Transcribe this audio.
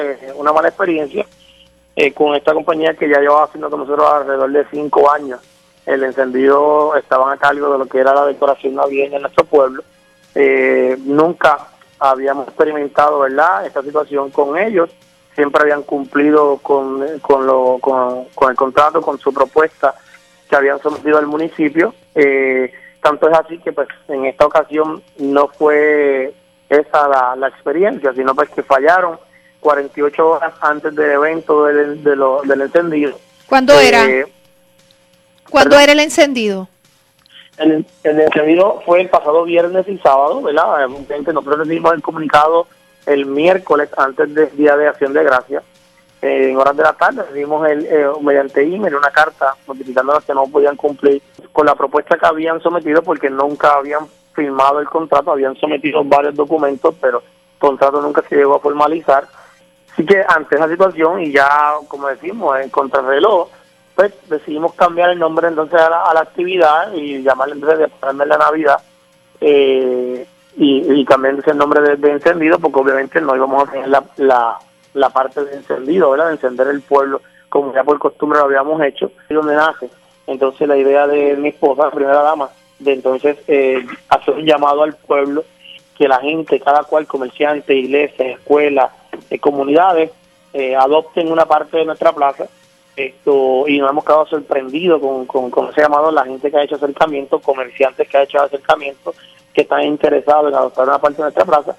una mala experiencia con esta compañía que ya llevaba haciendo con nosotros alrededor de 5 años. El encendido estaban a cargo de lo que era la decoración navideña en nuestro pueblo. Nunca habíamos experimentado, ¿verdad?, esta situación con ellos. Siempre habían cumplido con el contrato, con su propuesta que habían sometido al municipio. Tanto es así que pues en esta ocasión no fue esa la experiencia, sino pues que fallaron 48 horas antes del evento del encendido. ¿Cuándo era? ¿Cuándo era el encendido? El encendido fue el pasado viernes y sábado, ¿verdad? Nosotros recibimos el comunicado el miércoles antes del Día de Acción de Gracias. En horas de la tarde recibimos mediante email una carta notificándonos que no podían cumplir con la propuesta que habían sometido porque nunca habían firmado el contrato, habían sometido varios documentos, pero el contrato nunca se llegó a formalizar. Así que ante esa situación y ya, como decimos, en contrarreloj, pues decidimos cambiar el nombre entonces a la actividad y llamarle entonces de ponerme la Navidad y cambiar el nombre de encendido, porque obviamente no íbamos a tener la parte de encendido, ¿verdad?, de encender el pueblo como ya por costumbre lo habíamos hecho, y donde nace entonces la idea de mi esposa, la primera dama, de entonces hacer un llamado al pueblo, que la gente, cada cual, comerciante, iglesias, escuelas, comunidades, adopten una parte de nuestra plaza. Y nos hemos quedado sorprendidos con ese llamado, la gente que ha hecho acercamiento, comerciantes que ha hecho acercamiento, que están interesados en adoptar una parte de nuestra plaza,